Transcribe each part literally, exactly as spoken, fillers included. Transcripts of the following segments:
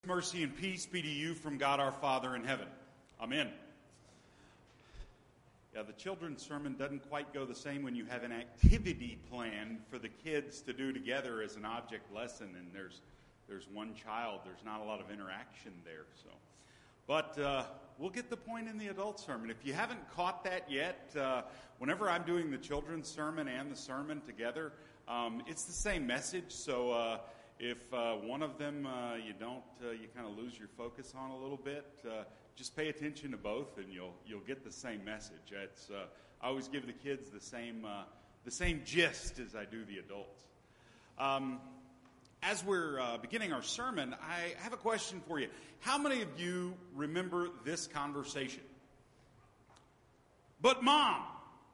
Mercy and peace be to you from God our Father in heaven. Amen. Yeah, the children's sermon doesn't quite go the same when you have an activity planned for the kids to do together as an object lesson, and there's there's one child. There's not a lot of interaction there. So, but uh, we'll get the point in the adult sermon. If you haven't caught that yet, uh, whenever I'm doing the children's sermon and the sermon together, um, it's the same message. So. Uh, If uh, one of them uh, you don't, uh, you kind of lose your focus on a little bit, uh, just pay attention to both, and you'll you'll get the same message. It's uh, I always give the kids the same uh, the same gist as I do the adults. Um, as we're uh, beginning our sermon, I have a question for you. How many of you remember this conversation? But Mom,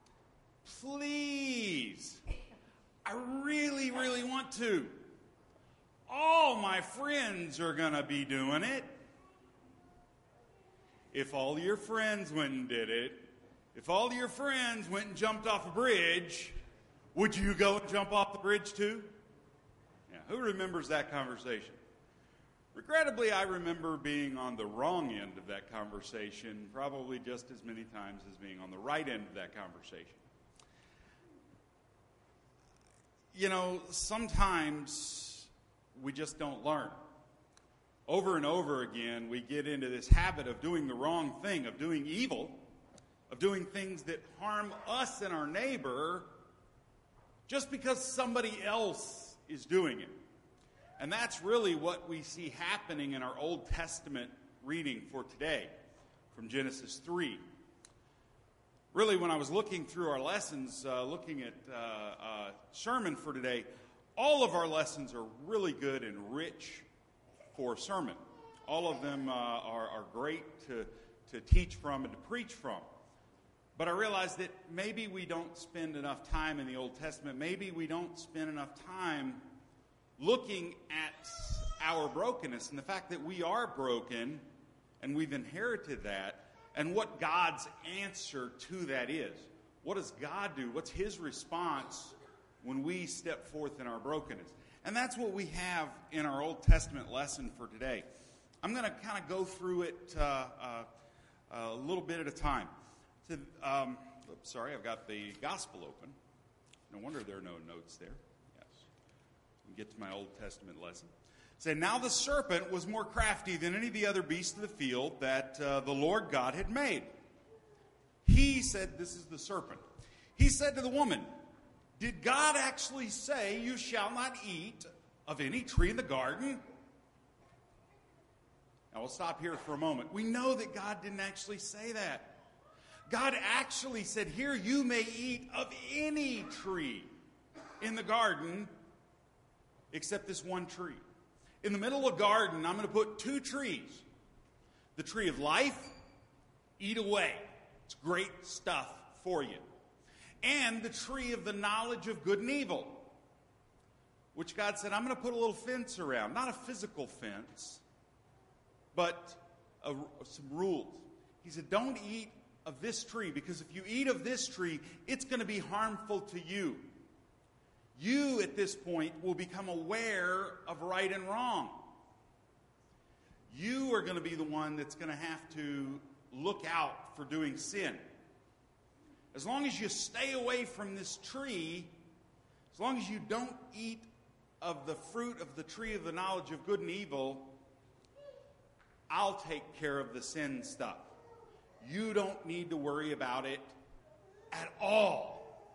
please, I really, really want to. All my friends are going to be doing it. If all your friends went and did it, if all your friends went and jumped off a bridge, would you go and jump off the bridge too? Yeah, who remembers that conversation? Regrettably, I remember being on the wrong end of that conversation probably just as many times as being on the right end of that conversation. You know, sometimes we just don't learn. Over and over again, we get into this habit of doing the wrong thing, of doing evil, of doing things that harm us and our neighbor just because somebody else is doing it. And that's really what we see happening in our Old Testament reading for today from Genesis three. Really, when I was looking through our lessons, uh, looking at uh, uh, sermon for today, all of our lessons are really good and rich for a sermon. All of them uh, are, are great to, to teach from and to preach from. But I realized that maybe we don't spend enough time in the Old Testament. Maybe we don't spend enough time looking at our brokenness and the fact that we are broken and we've inherited that, and what God's answer to that is. What does God do? What's His response when we step forth in our brokenness? And that's what we have in our Old Testament lesson for today. I'm going to kind of go through it uh, uh, a little bit at a time. To, um, oops, sorry, I've got the gospel open. No wonder there are no notes there. Yes. We get to my Old Testament lesson. Say, now the serpent was more crafty than any of the other beasts of the field that uh, the Lord God had made. He said, this is the serpent. He said to the woman, did God actually say you shall not eat of any tree in the garden? Now we'll stop here for a moment. We know that God didn't actually say that. God actually said, here you may eat of any tree in the garden except this one tree. In the middle of the garden, I'm going to put two trees. The tree of life, eat away. It's great stuff for you. And the tree of the knowledge of good and evil, which God said, I'm going to put a little fence around. Not a physical fence, but a, some rules. He said, don't eat of this tree, because if you eat of this tree, it's going to be harmful to you. You, at this point, will become aware of right and wrong. You are going to be the one that's going to have to look out for doing sin. As long as you stay away from this tree, as long as you don't eat of the fruit of the tree of the knowledge of good and evil, I'll take care of the sin stuff. You don't need to worry about it at all.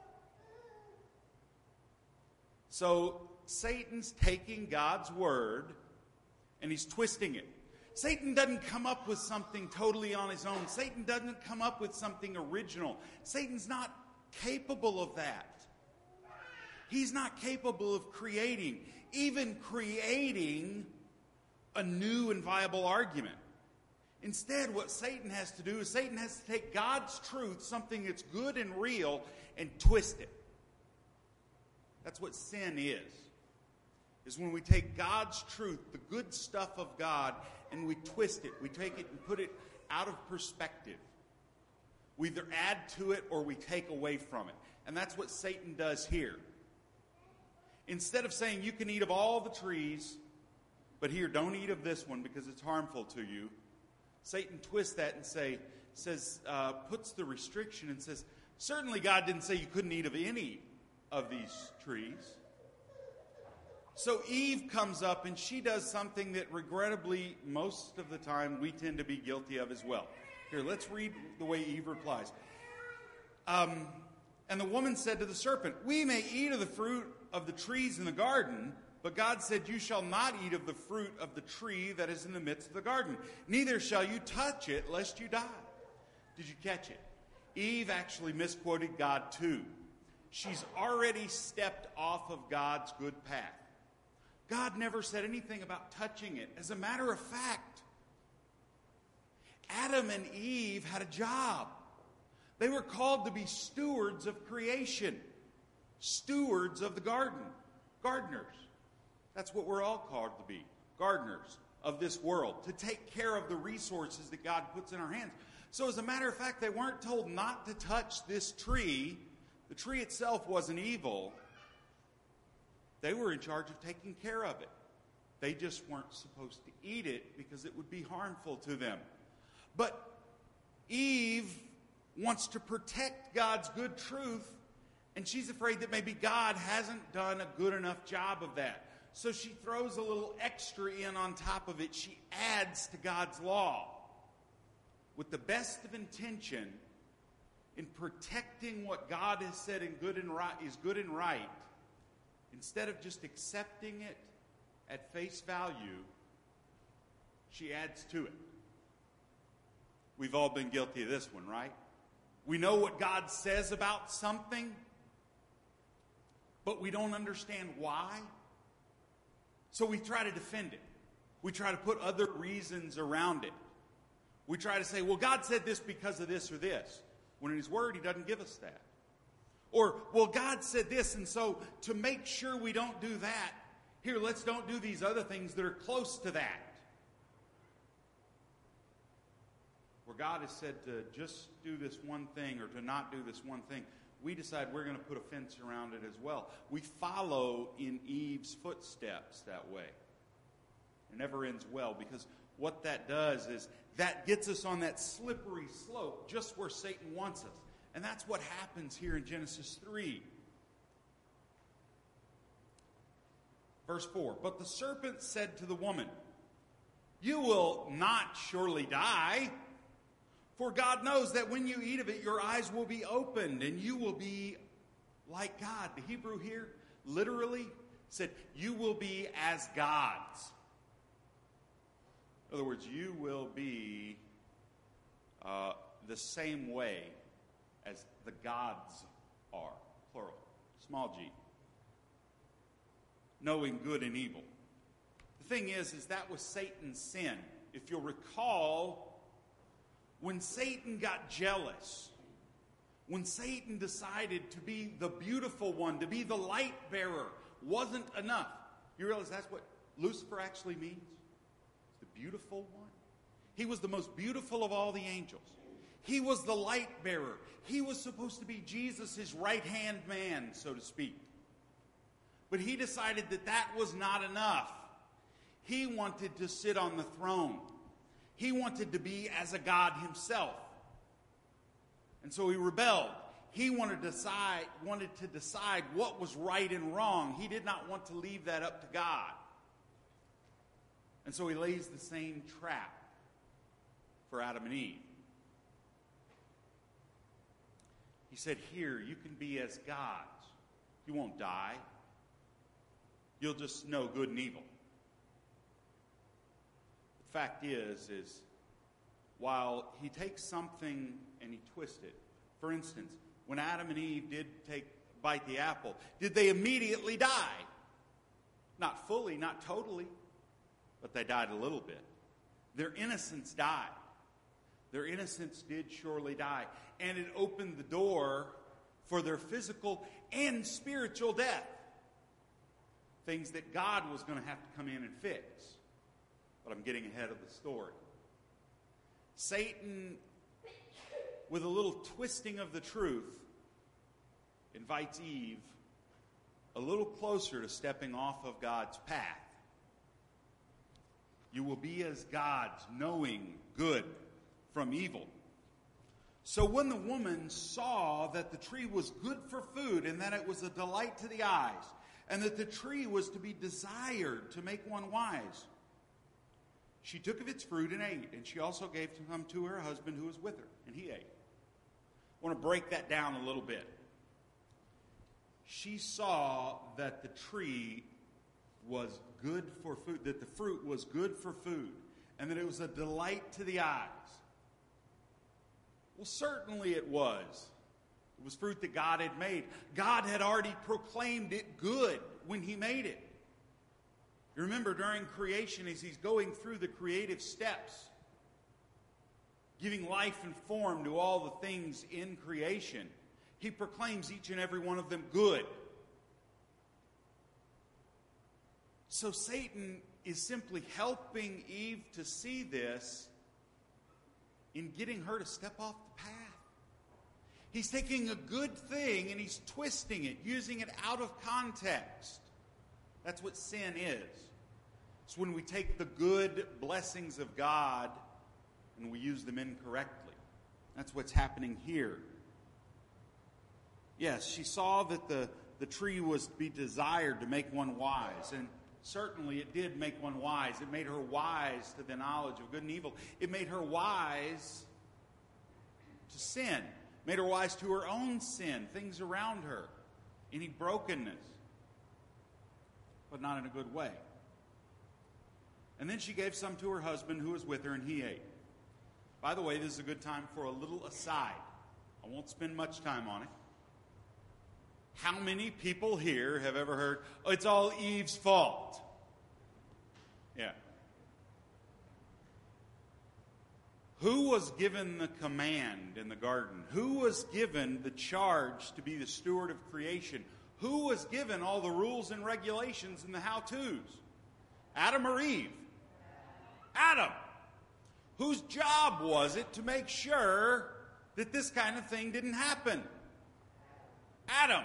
So Satan's taking God's word and he's twisting it. Satan doesn't come up with something totally on his own. Satan doesn't come up with something original. Satan's not capable of that. He's not capable of creating, even creating a new and viable argument. Instead, what Satan has to do is Satan has to take God's truth, something that's good and real, and twist it. That's what sin is. Is when we take God's truth, the good stuff of God, and we twist it. We take it and put it out of perspective. We either add to it or we take away from it. And that's what Satan does here. Instead of saying you can eat of all the trees, but here, don't eat of this one because it's harmful to you. Satan twists that and say, says, uh, puts the restriction and says, certainly God didn't say you couldn't eat of any of these trees. So Eve comes up and she does something that regrettably most of the time we tend to be guilty of as well. Here, let's read the way Eve replies. Um, and the woman said to the serpent, we may eat of the fruit of the trees in the garden, but God said, you shall not eat of the fruit of the tree that is in the midst of the garden. Neither shall you touch it, lest you die. Did you catch it? Eve actually misquoted God too. She's already stepped off of God's good path. God never said anything about touching it. As a matter of fact, Adam and Eve had a job. They were called to be stewards of creation, stewards of the garden, gardeners. That's what we're all called to be, gardeners of this world, to take care of the resources that God puts in our hands. So as a matter of fact, they weren't told not to touch this tree. The tree itself wasn't evil. They were in charge of taking care of it. They just weren't supposed to eat it because it would be harmful to them. But Eve wants to protect God's good truth, and she's afraid that maybe God hasn't done a good enough job of that. So she throws a little extra in on top of it. She adds to God's law with the best of intention in protecting what God has said in good and right, is good and right. Instead of just accepting it at face value, she adds to it. We've all been guilty of this one, right? We know what God says about something, but we don't understand why. So we try to defend it. We try to put other reasons around it. We try to say, well, God said this because of this or this, when in His Word He doesn't give us that. Or, well, God said this, and so to make sure we don't do that, here, let's don't do these other things that are close to that. Where God has said to just do this one thing or to not do this one thing, we decide we're going to put a fence around it as well. We follow in Eve's footsteps that way. It never ends well, because what that does is that gets us on that slippery slope just where Satan wants us. And that's what happens here in Genesis three. Verse four, but the serpent said to the woman, you will not surely die, for God knows that when you eat of it, your eyes will be opened and you will be like God. The Hebrew here literally said, you will be as gods. In other words, you will be uh, the same way as the gods are, plural, small g, knowing good and evil. The thing is, is that was Satan's sin. If you'll recall, when Satan got jealous, when Satan decided to be the beautiful one, to be the light bearer, wasn't enough. You realize that's what Lucifer actually means? The beautiful one. He was the most beautiful of all the angels. He was the light bearer. He was supposed to be Jesus, his right-hand man, so to speak. But he decided that that was not enough. He wanted to sit on the throne. He wanted to be as a God himself. And so he rebelled. He wanted to decide, wanted to decide what was right and wrong. He did not want to leave that up to God. And so he lays the same trap for Adam and Eve. He said, here, you can be as gods. You won't die. You'll just know good and evil. The fact is, is while he takes something and he twists it. For instance, when Adam and Eve did take bite the apple, did they immediately die? Not fully, not totally, but they died a little bit. Their innocence died. Their innocence did surely die. And it opened the door for their physical and spiritual death. Things that God was going to have to come in and fix. But I'm getting ahead of the story. Satan, with a little twisting of the truth, invites Eve a little closer to stepping off of God's path. You will be as gods, knowing good from evil. So when the woman saw that the tree was good for food, and that it was a delight to the eyes, and that the tree was to be desired to make one wise, she took of its fruit and ate, and she also gave some to her husband who was with her, and he ate. I want to break that down a little bit. She saw that the tree was good for food, that the fruit was good for food, and that it was a delight to the eyes. Well, certainly it was. It was fruit that God had made. God had already proclaimed it good when he made it. You remember during creation, as he's going through the creative steps, giving life and form to all the things in creation, he proclaims each and every one of them good. So Satan is simply helping Eve to see this in getting her to step off the path. He's taking a good thing and he's twisting it, using it out of context. That's what sin is. It's when we take the good blessings of God and we use them incorrectly. That's what's happening here. Yes, she saw that the, the tree was to be desired to make one wise. And certainly it did make one wise. It made her wise to the knowledge of good and evil. It made her wise to sin. It made her wise to her own sin, things around her, any brokenness. But not in a good way. And then she gave some to her husband who was with her, and he ate. By the way, this is a good time for a little aside. I won't spend much time on it. How many people here have ever heard, oh, it's all Eve's fault? Yeah. Who was given the command in the garden? Who was given the charge to be the steward of creation? Who was given all the rules and regulations and the how-tos? Adam or Eve? Adam. Whose job was it to make sure that this kind of thing didn't happen? Adam's.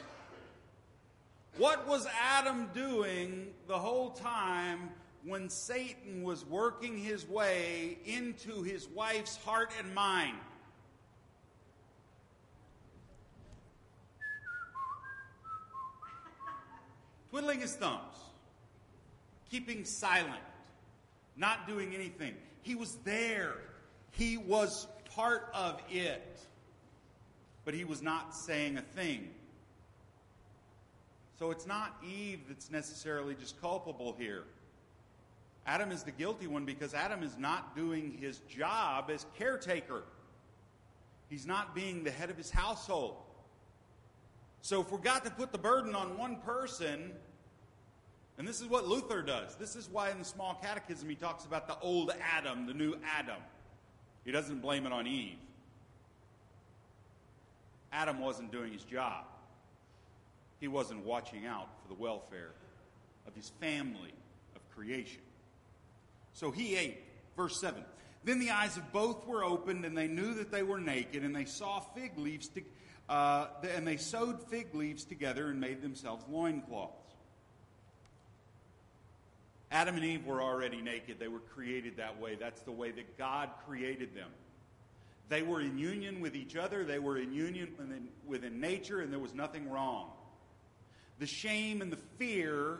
What was Adam doing the whole time when Satan was working his way into his wife's heart and mind? Twiddling his thumbs, keeping silent, not doing anything. He was there. He was part of it. But he was not saying a thing. So it's not Eve that's necessarily just culpable here. Adam is the guilty one because Adam is not doing his job as caretaker. He's not being the head of his household. So if we've got to put the burden on one person, and this is what Luther does. This is why in the Small Catechism he talks about the old Adam, the new Adam. He doesn't blame it on Eve. Adam wasn't doing his job. He wasn't watching out for the welfare of his family, of creation. So he ate. Verse seven. Then the eyes of both were opened, and they knew that they were naked, and they saw fig leaves, to, uh, and they sewed fig leaves together and made themselves loincloths. Adam and Eve were already naked. They were created that way. That's the way that God created them. They were in union with each other. They were in union within, within nature, and there was nothing wrong. The shame and the fear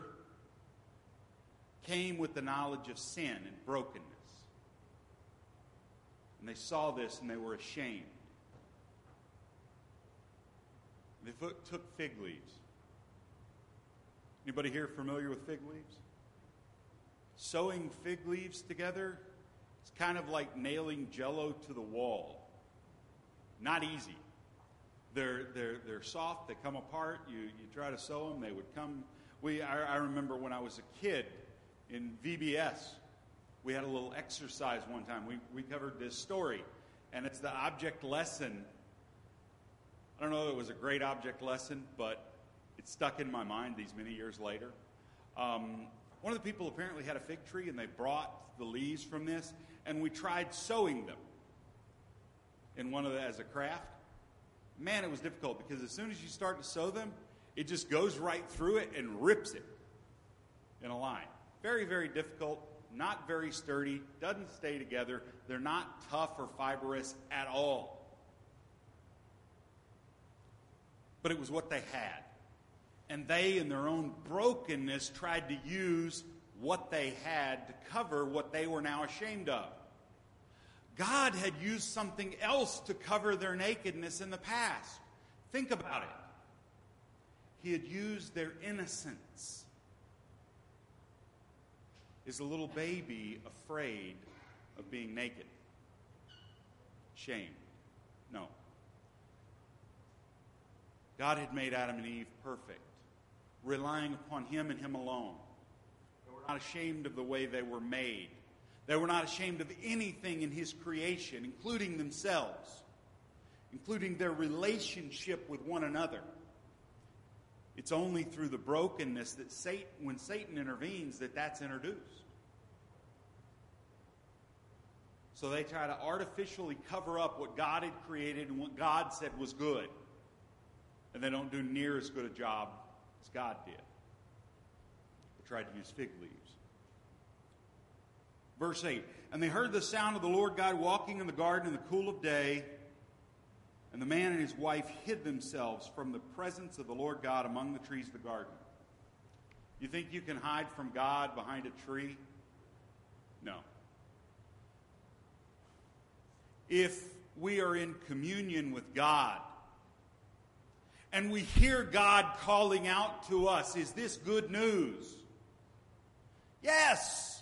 came with the knowledge of sin and brokenness. And they saw this and they were ashamed. They took fig leaves. Anybody here familiar with fig leaves? Sewing fig leaves together, it's kind of like nailing Jell-O to the wall. Not easy. They're they're they're soft. They come apart. You you try to sew them, they would come. We I, I remember when I was a kid in V B S, we had a little exercise one time. We we covered this story, and it's the object lesson. I don't know if it was a great object lesson, but it stuck in my mind these many years later. Um, One of the people apparently had a fig tree, and they brought the leaves from this, and we tried sewing them in one of the, as a craft. Man, it was difficult because as soon as you start to sew them, it just goes right through it and rips it in a line. Very, very difficult, not very sturdy, doesn't stay together. They're not tough or fibrous at all. But it was what they had. And they, in their own brokenness, tried to use what they had to cover what they were now ashamed of. God had used something else to cover their nakedness in the past. Think about it. He had used their innocence. Is a little baby afraid of being naked? Shame? No. God had made Adam and Eve perfect, relying upon Him and Him alone. They were not ashamed of the way they were made. They were not ashamed of anything in His creation, including themselves, including their relationship with one another. It's only through the brokenness that Satan, when Satan intervenes, that that's introduced. So they try to artificially cover up what God had created and what God said was good. And they don't do near as good a job as God did. They tried to use fig leaves. Verse eight, and they heard the sound of the Lord God walking in the garden in the cool of day, and the man and his wife hid themselves from the presence of the Lord God among the trees of the garden. You think you can hide from God behind a tree? No. If we are in communion with God, and we hear God calling out to us, is this good news? Yes.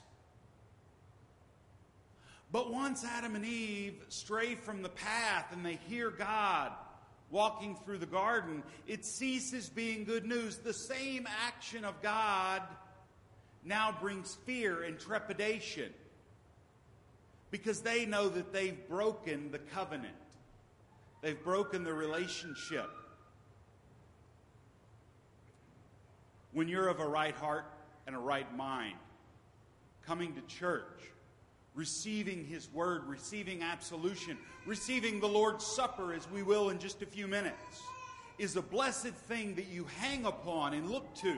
But once Adam and Eve stray from the path and they hear God walking through the garden, it ceases being good news. The same action of God now brings fear and trepidation because they know that they've broken the covenant. They've broken the relationship. When you're of a right heart and a right mind, coming to church, receiving His Word, receiving absolution, receiving the Lord's Supper, as we will in just a few minutes, is a blessed thing that you hang upon and look to.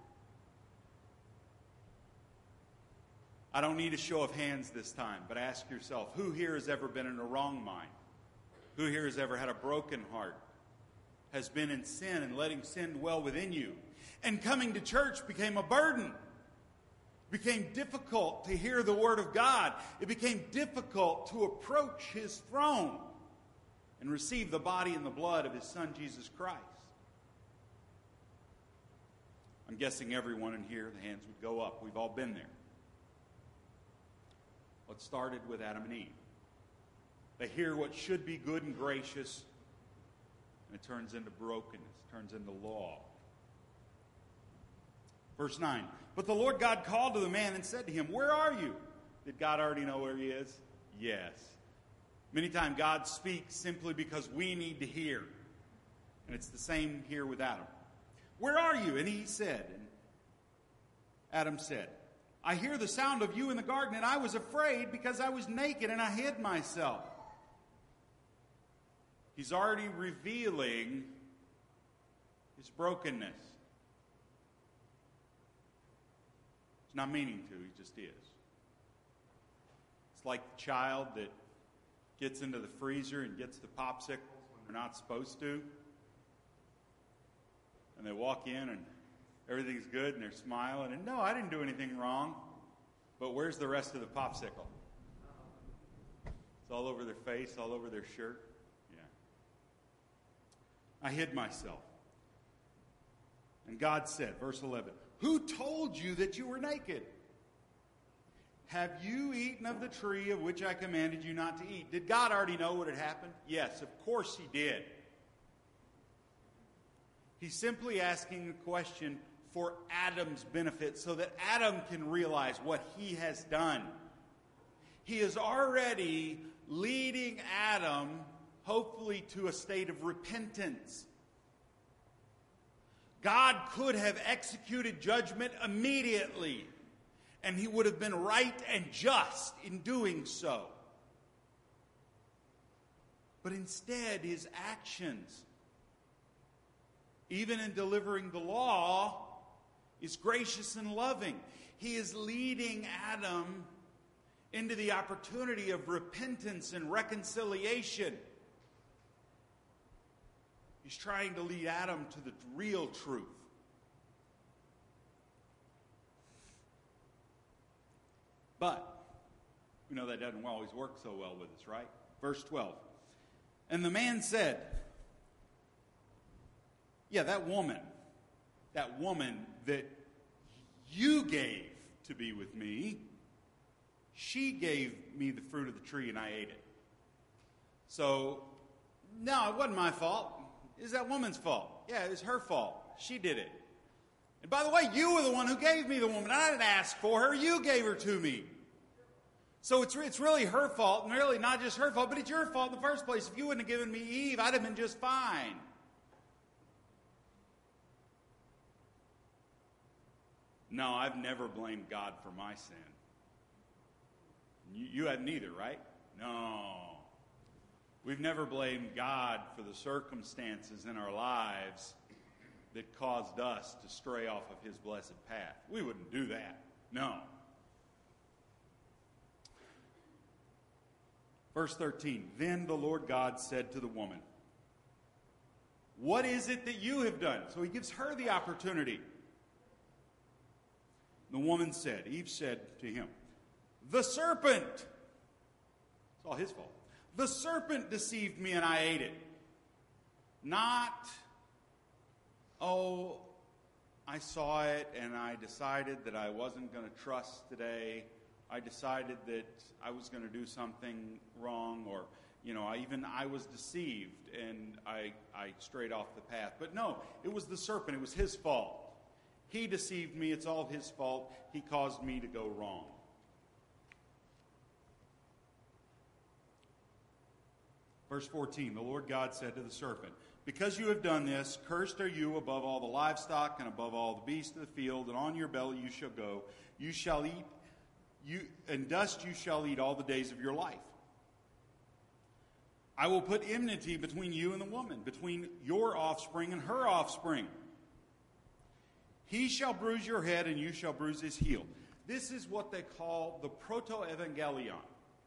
I don't need a show of hands this time, but ask yourself, who here has ever been in a wrong mind? Who here has ever had a broken heart? Has been in sin and letting sin dwell within you? And coming to church became a burden. It became difficult to hear the Word of God. It became difficult to approach His throne and receive the body and the blood of His Son, Jesus Christ. I'm guessing everyone in here, the hands would go up. We've all been there. What started with Adam and Eve. They hear what should be good and gracious, and it turns into brokenness, turns into law. Verse nine, but the Lord God called to the man and said to him, where are you? Did God already know where he is? Yes. Many times God speaks simply because we need to hear. And it's the same here with Adam. Where are you? And he said, and Adam said, I hear the sound of you in the garden, and I was afraid because I was naked and I hid myself. He's already revealing his brokenness. He's not meaning to, he just is. It's like the child that gets into the freezer and gets the popsicles when they're not supposed to. And they walk in and everything's good and they're smiling. And no, I didn't do anything wrong. But where's the rest of the popsicle? It's all over their face, all over their shirt. Yeah. I hid myself. And God said, verse eleven, who told you that you were naked? Have you eaten of the tree of which I commanded you not to eat? Did God already know what had happened? Yes, of course he did. He's simply asking a question for Adam's benefit so that Adam can realize what he has done. He is already leading Adam, hopefully, to a state of repentance. God could have executed judgment immediately, and he would have been right and just in doing so. But instead, his actions, even in delivering the law, is gracious and loving. He is leading Adam into the opportunity of repentance and reconciliation. He's trying to lead Adam to the real truth. But we know that doesn't always work so well with us, right? Verse twelve. And the man said, yeah, that woman, that woman that you gave to be with me, she gave me the fruit of the tree and I ate it. So, no, it wasn't my fault. It was that woman's fault. Yeah, it was her fault. She did it. And by the way, you were the one who gave me the woman. I didn't ask for her. You gave her to me. So it's, it's really her fault, and really not just her fault, but it's your fault in the first place. If you wouldn't have given me Eve, I'd have been just fine. No, I've never blamed God for my sin. You, you hadn't either, right? No. We've never blamed God for the circumstances in our lives that caused us to stray off of his blessed path. We wouldn't do that. No. Verse thirteen, then the Lord God said to the woman, what is it that you have done? So he gives her the opportunity. The woman said, Eve said to him, the serpent. It's all his fault. The serpent deceived me and I ate it. Not, oh, I saw it and I decided that I wasn't going to trust today. I decided that I was going to do something wrong, or, you know, I, even I was deceived and I, I strayed off the path. But no, it was the serpent. It was his fault. He deceived me. It's all his fault. He caused me to go wrong. Verse fourteen, the Lord God said to the serpent, because you have done this, cursed are you above all the livestock and above all the beasts of the field, and on your belly you shall go. You shall eat, you, and dust you shall eat all the days of your life. I will put enmity between you and the woman, between your offspring and her offspring. He shall bruise your head, and you shall bruise his heel. This is what they call the proto-evangelion.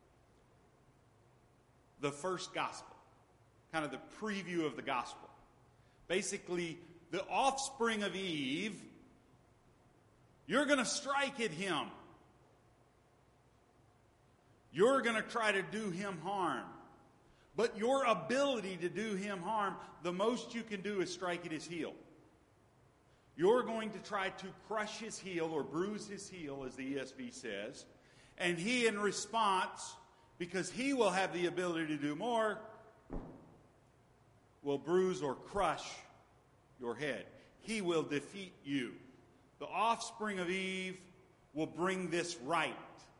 The first gospel, kind of the preview of the gospel. Basically, the offspring of Eve, you're going to strike at him. You're going to try to do him harm. But your ability to do him harm, the most you can do is strike at his heel. You're going to try to crush his heel or bruise his heel, as the E S V says. And he, in response, because he will have the ability to do more, will bruise or crush your head. He will defeat you. The offspring of Eve will bring this right.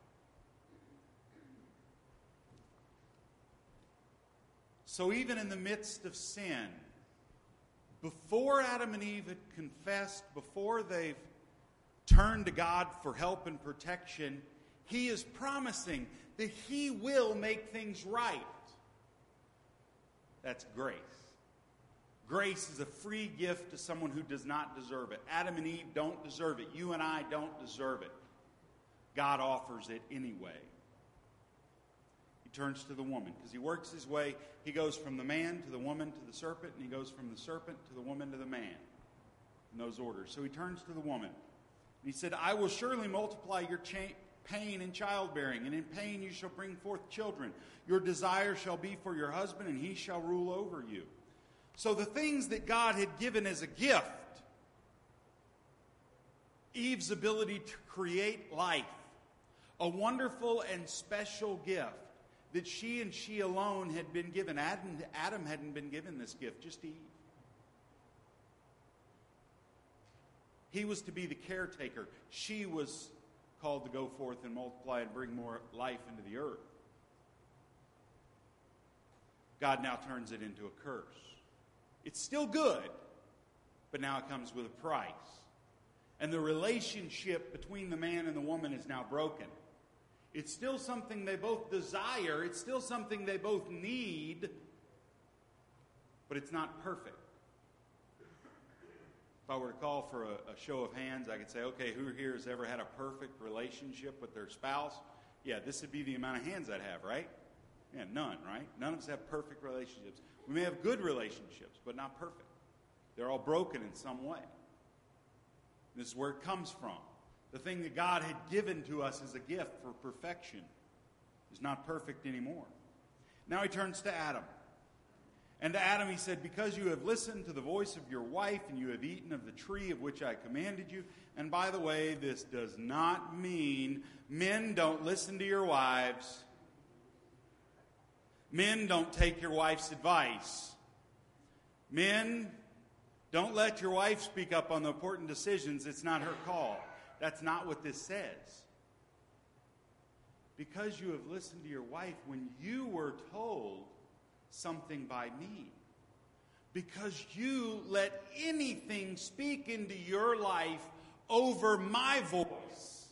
So even in the midst of sin, before Adam and Eve had confessed, before they've turned to God for help and protection, he is promising that he will make things right. That's grace. Grace is a free gift to someone who does not deserve it. Adam and Eve don't deserve it. You and I don't deserve it. God offers it anyway. He turns to the woman because he works his way. He goes from the man to the woman to the serpent, and he goes from the serpent to the woman to the man in those orders. So he turns to the woman. And he said, I will surely multiply your cha- pain in childbearing, and in pain you shall bring forth children. Your desire shall be for your husband, and he shall rule over you. So the things that God had given as a gift, Eve's ability to create life, a wonderful and special gift that she and she alone had been given. Adam, Adam hadn't been given this gift, just Eve. He was to be the caretaker. She was called to go forth and multiply and bring more life into the earth. God now turns it into a curse. It's still good, but now it comes with a price. And the relationship between the man and the woman is now broken. It's still something they both desire. It's still something they both need, but it's not perfect. If I were to call for a, a show of hands, I could say, okay, who here has ever had a perfect relationship with their spouse? Yeah, this would be the amount of hands I'd have, right? Yeah, none, right? None of us have perfect relationships. We may have good relationships, but not perfect. They're all broken in some way. This is where it comes from. The thing that God had given to us as a gift for perfection is not perfect anymore. Now he turns to Adam. And to Adam he said, because you have listened to the voice of your wife and you have eaten of the tree of which I commanded you. And by the way, this does not mean men don't listen to your wives. Men don't take your wife's advice. Men, don't let your wife speak up on the important decisions. It's not her call. That's not what this says. Because you have listened to your wife when you were told something by me. Because you let anything speak into your life over my voice.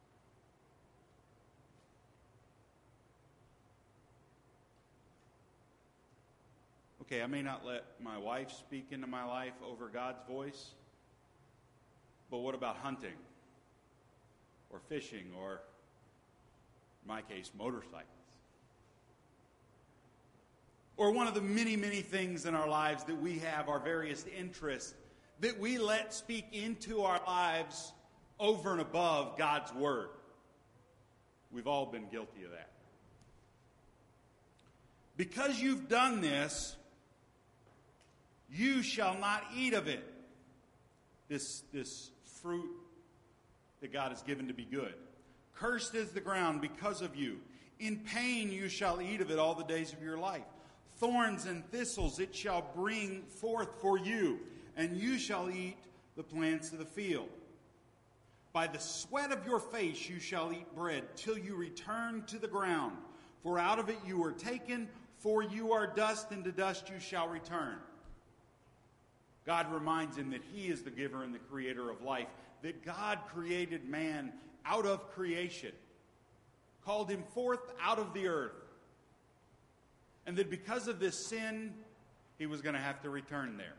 Okay, I may not let my wife speak into my life over God's voice, but what about hunting? Or fishing, or, in my case, motorcycles? Or one of the many, many things in our lives that we have, our various interests, that we let speak into our lives over and above God's Word. We've all been guilty of that. Because you've done this, you shall not eat of it. This, this fruit that God has given to be good. Cursed is the ground because of you. In pain you shall eat of it all the days of your life. Thorns and thistles it shall bring forth for you, and you shall eat the plants of the field. By the sweat of your face you shall eat bread, till you return to the ground. For out of it you were taken, for you are dust, and to dust you shall return. God reminds him that he is the giver and the creator of life, that God created man out of creation, called him forth out of the earth, and that because of this sin, he was going to have to return there.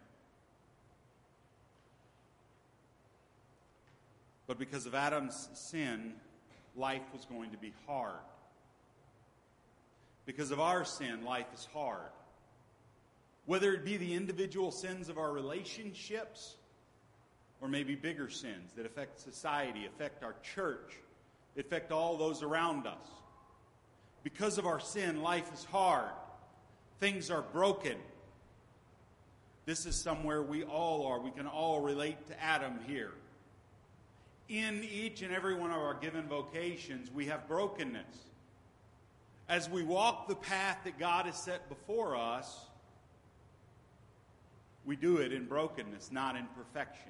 But because of Adam's sin, life was going to be hard. Because of our sin, life is hard. Whether it be the individual sins of our relationships, or maybe bigger sins that affect society, affect our church, affect all those around us. Because of our sin, life is hard. Things are broken. This is somewhere we all are. We can all relate to Adam here. In each and every one of our given vocations, we have brokenness. As we walk the path that God has set before us, we do it in brokenness, not in perfection.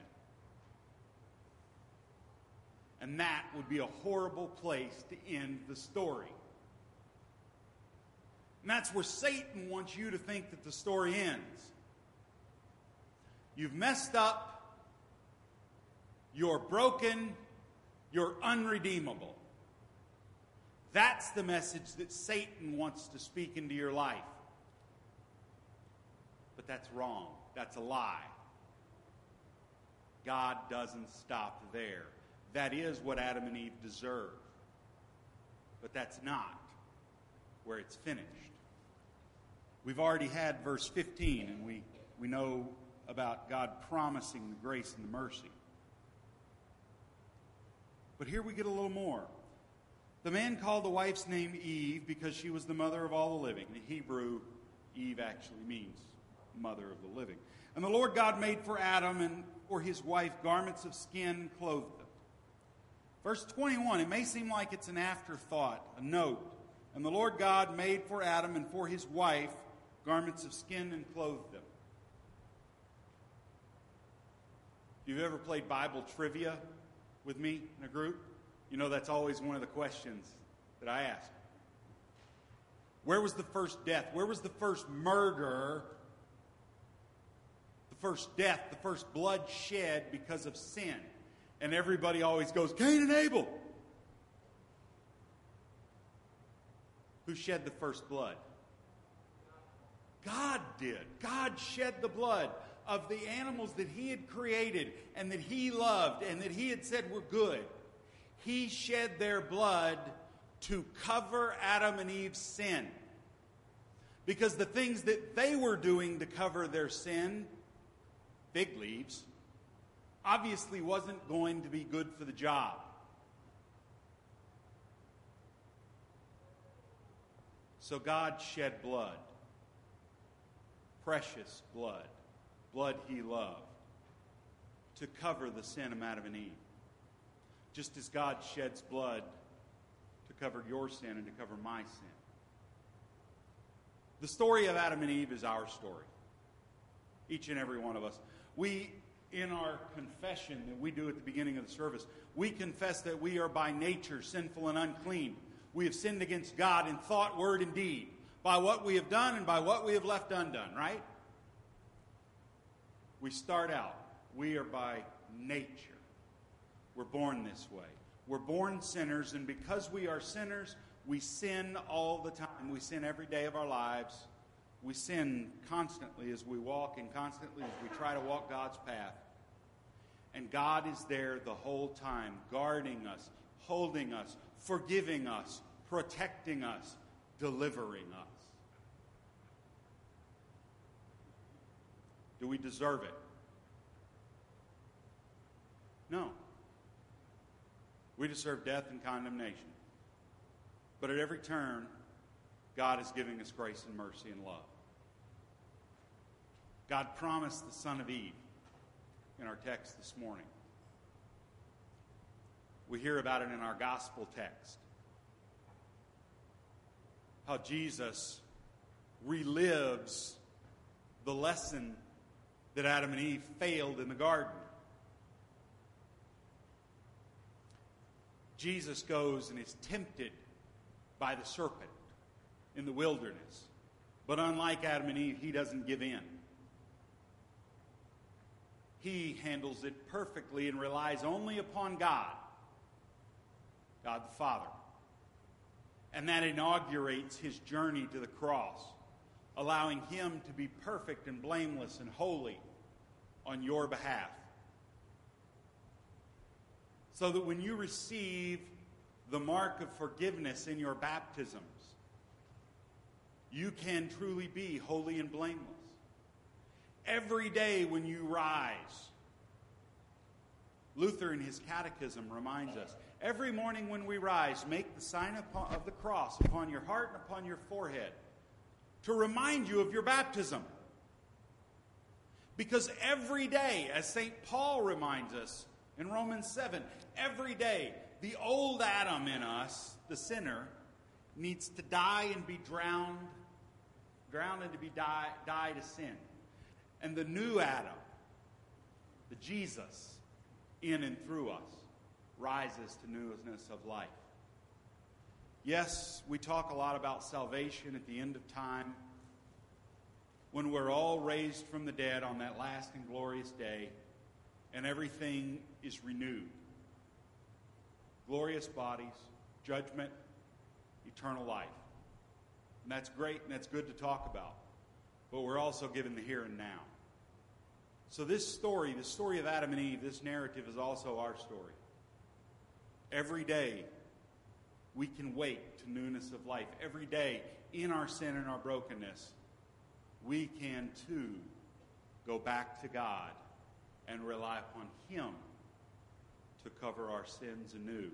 And that would be a horrible place to end the story. And that's where Satan wants you to think that the story ends. You've messed up. You're broken. You're unredeemable. That's the message that Satan wants to speak into your life. But that's wrong. That's a lie. God doesn't stop there. That is what Adam and Eve deserve. But that's not where it's finished. We've already had verse fifteen, and we, we know about God promising the grace and the mercy. But here we get a little more. The man called the wife's name Eve because she was the mother of all the living. In Hebrew, Eve actually means mother of the living. And the Lord God made for Adam and for his wife garments of skin and clothed them. Verse twenty-one, it may seem like it's an afterthought, a note. And the Lord God made for Adam and for his wife garments of skin and clothed them. If you've ever played Bible trivia with me in a group, you know that's always one of the questions that I ask. Where was the first death? Where was the first murder? The first death, the first blood shed because of sin. And everybody always goes, Cain and Abel. Who shed the first blood? God did. God shed the blood. of the animals that he had created and that he loved and that he had said were good, he shed their blood to cover Adam and Eve's sin. Because the things that they were doing to cover their sin, fig leaves, obviously wasn't going to be good for the job. So God shed blood, precious blood, blood he loved, to cover the sin of Adam and Eve. Just as God sheds blood to cover your sin and to cover my sin. The story of Adam and Eve is our story. Each and every one of us. We, in our confession that we do at the beginning of the service, we confess that we are by nature sinful and unclean. We have sinned against God in thought, word, and deed, by what we have done and by what we have left undone, right? We start out, we are by nature. We're born this way. We're born sinners, and because we are sinners, we sin all the time. We sin every day of our lives. We sin constantly as we walk and constantly as we try to walk God's path. And God is there the whole time, guarding us, holding us, forgiving us, protecting us, delivering us. Do we deserve it? No. We deserve death and condemnation. But at every turn, God is giving us grace and mercy and love. God promised the son of Eve in our text this morning. We hear about it in our gospel text. How Jesus relives the lesson that Adam and Eve failed in the garden. Jesus goes and is tempted by the serpent in the wilderness. But unlike Adam and Eve, he doesn't give in. He handles it perfectly and relies only upon God, God the Father. And that inaugurates his journey to the cross, allowing him to be perfect and blameless and holy on your behalf. So that when you receive the mark of forgiveness in your baptisms, you can truly be holy and blameless. Every day when you rise, Luther in his catechism reminds us, every morning when we rise, make the sign of the cross upon your heart and upon your forehead to remind you of your baptism. Because every day, as Saint Paul reminds us in Romans seven, every day, the old Adam in us, the sinner, needs to die and be drowned, drowned and to be die, die to sin. And the new Adam, the Jesus, in and through us, rises to newness of life. Yes, we talk a lot about salvation at the end of time, when we're all raised from the dead on that last and glorious day, and everything is renewed. Glorious bodies, judgment, eternal life. And that's great and that's good to talk about. But we're also given the here and now. So this story, the story of Adam and Eve, this narrative is also our story. Every day, we can wake to newness of life. Every day, in our sin and our brokenness, we can too go back to God and rely upon Him to cover our sins anew.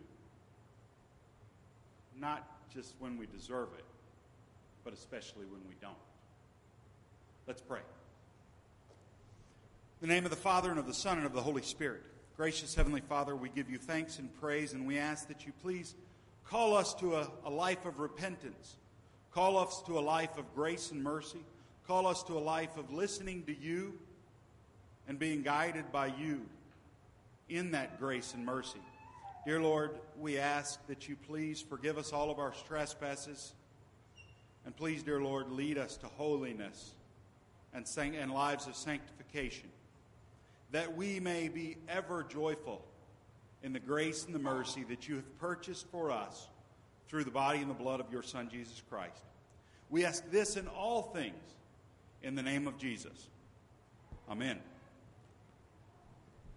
Not just when we deserve it, but especially when we don't. Let's pray. In the name of the Father, and of the Son, and of the Holy Spirit. Gracious Heavenly Father, we give you thanks and praise, and we ask that you please call us to a, a life of repentance. Call us to a life of grace and mercy. Call us to a life of listening to you and being guided by you in that grace and mercy. Dear Lord, we ask that you please forgive us all of our trespasses. And please, dear Lord, lead us to holiness and, sang- and lives of sanctification, that we may be ever joyful in the grace and the mercy that you have purchased for us through the body and the blood of your Son, Jesus Christ. We ask this in all things in the name of Jesus. Amen.